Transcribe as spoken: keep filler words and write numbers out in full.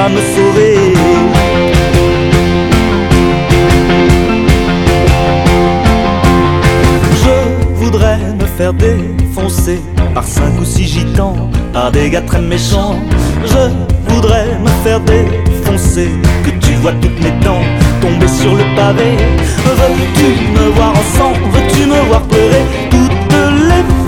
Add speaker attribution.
Speaker 1: pas me sauver. Je voudrais me faire défoncer par cinq ou six gitans, par des gars très méchants. Je voudrais me faire défoncer, que tu vois toutes mes dents tomber sur le pavé. Veux-tu me voir en sang, veux-tu me voir pleurer toutes les